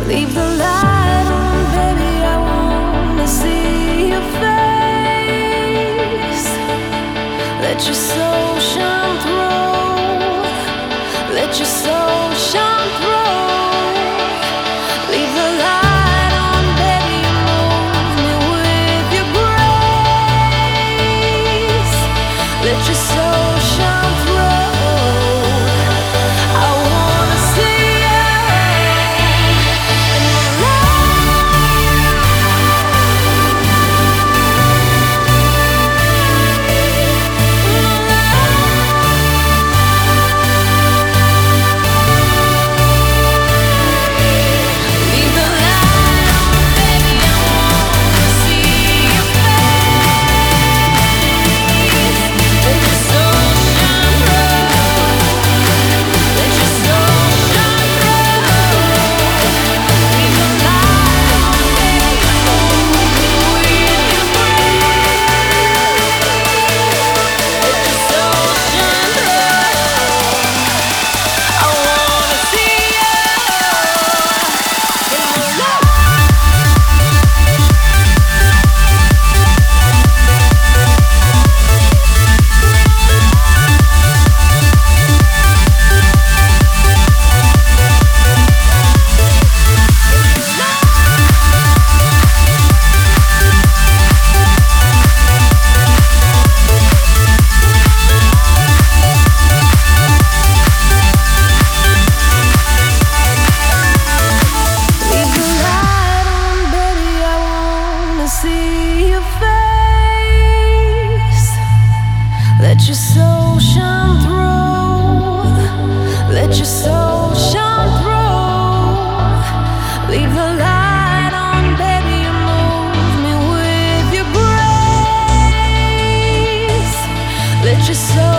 Leave the light on, baby, I wanna see your face. Let your soul shine through. Let your soul shine through. Leave the light on, baby, you move me with your grace. Let your soul shine through. I wanna see you in the leave the light on, baby, I wanna see your face. Let your soul shine through. Let your soul shine through. Leave the light on, baby, move me with your grace. Let your soul shine through. I wanna see you in the light. Leave the light on, baby, I wanna see your face. Let your soul shine through. Let your soul shine through. Leave the light on, baby, you move me with your grace. Let your soul